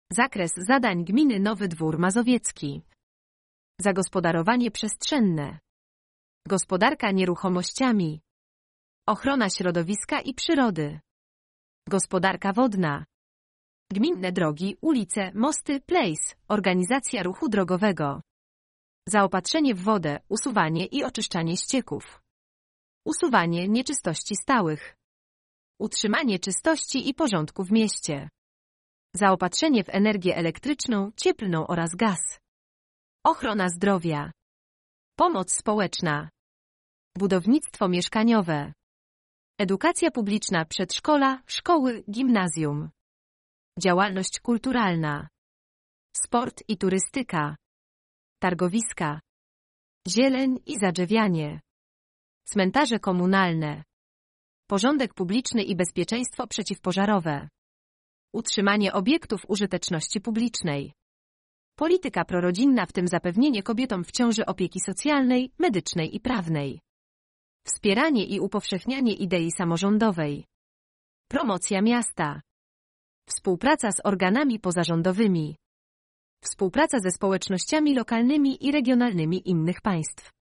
Zakres zadań gminy Nowy Dwór Mazowiecki. Zagospodarowanie przestrzenne. Gospodarka nieruchomościami. Ochrona środowiska i przyrody. Gospodarka wodna. Gminne drogi, ulice, mosty, place, organizacja ruchu drogowego. Zaopatrzenie w wodę, usuwanie i oczyszczanie ścieków. Usuwanie nieczystości stałych. Utrzymanie czystości i porządku w mieście. Zaopatrzenie w energię elektryczną, cieplną oraz gaz. Ochrona zdrowia. Pomoc społeczna. Budownictwo mieszkaniowe. Edukacja publiczna, przedszkola, szkoły, gimnazjum. Działalność kulturalna. Sport i turystyka. Targowiska. Zieleń i zadrzewianie. Cmentarze komunalne. Porządek publiczny i bezpieczeństwo przeciwpożarowe. Utrzymanie obiektów użyteczności publicznej. Polityka prorodzinna, w tym zapewnienie kobietom w ciąży opieki socjalnej, medycznej i prawnej. Wspieranie i upowszechnianie idei samorządowej. Promocja miasta. Współpraca z organami pozarządowymi. Współpraca ze społecznościami lokalnymi i regionalnymi innych państw.